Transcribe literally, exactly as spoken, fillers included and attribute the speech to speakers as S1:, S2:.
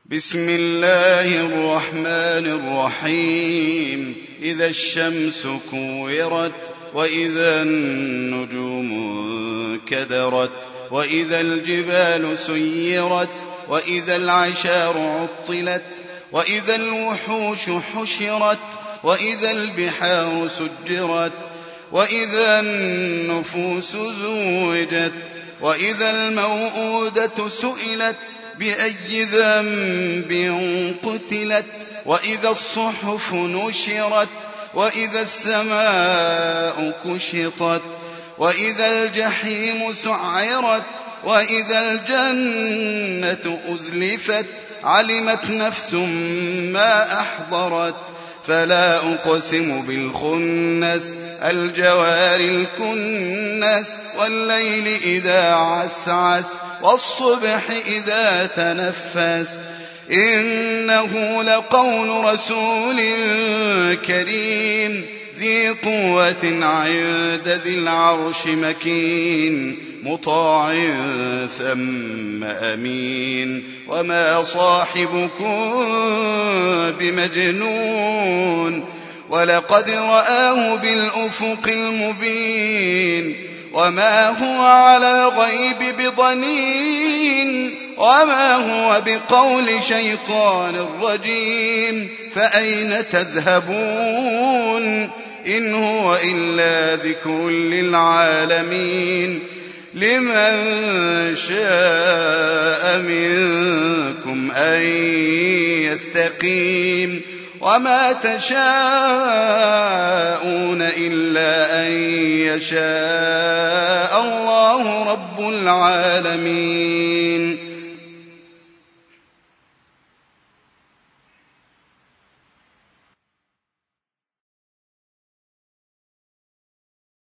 S1: بسم الله الرحمن الرحيم إذا الشمس كورت وإذا النجوم انكدرت وإذا الجبال سيرت وإذا العشار عطلت وإذا الوحوش حشرت وإذا البحار سجرت وإذا النفوس زوجت وإذا الموءودة سئلت بأي ذنب قتلت وإذا الصحف نشرت وإذا السماء كشطت وإذا الجحيم سعرت وإذا الجنة أزلفت علمت نفس ما أحضرت فلا أقسم بالخنس الجوار الكنس والليل إذا عسعس والصبح إذا تنفس إنه لقول رسول كريم ذي قوة عند ذي العرش مكين مطاع ثم أمين وما صاحبكم بمجنون ولقد رآه بالأفق المبين وما هو على الغيب بضنين وما هو بقول شيطان رجيم فأين تذهبون إن هو إلا ذكر للعالمين لمن شاء منكم أن يستقيم وما تشاءون إلا أن يشاء الله رب العالمين.